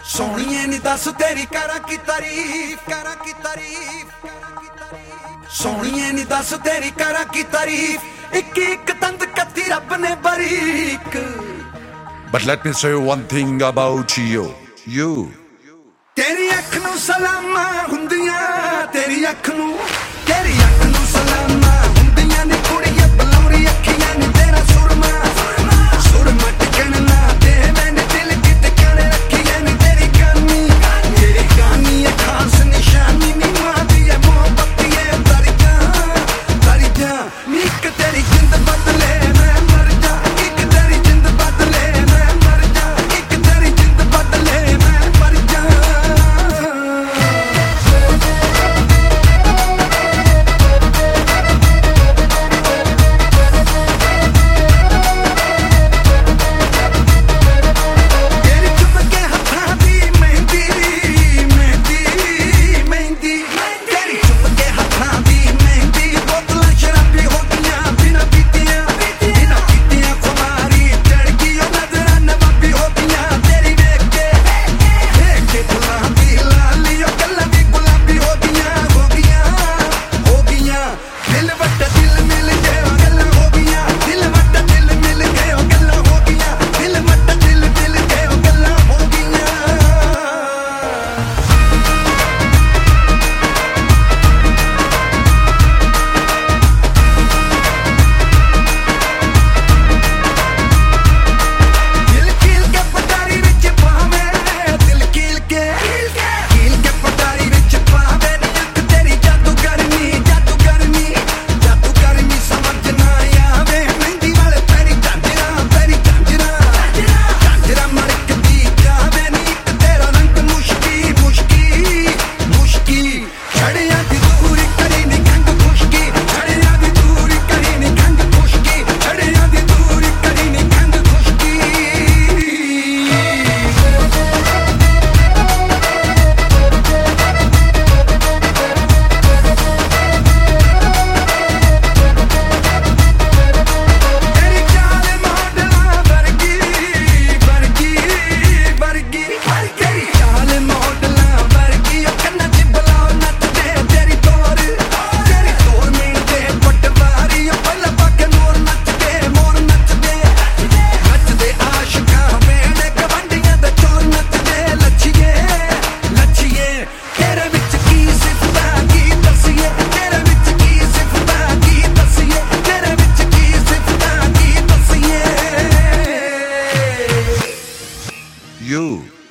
सोनिए नी दस तेरी करा की तारीफ, करा की तारीफ। सोनिए नी दस तेरी करा की तारीफ, एक एक तंद कत्ती रब ने बारीक। But let me say one thing about you. तेरी अख नू सलामा हुंदियां, तेरी अख नू, तेरी अख नू सलामा हुंदियां नी कुड़ियां बलौरी अखियां नी तेरा सुरमा, सुरमा टिकण ना दे मैंने दिल की टिकण रखियां नी तेरी गानी, तेरी गानी है खास निशानी नी मां दी है मोहब्बत ये तर जा नीक तेरी जिंद बदले मैं मर जा, एक तेरी जिंद बदले मैं मर जा, एक तेरी जिंद बदले मैं मर जा। You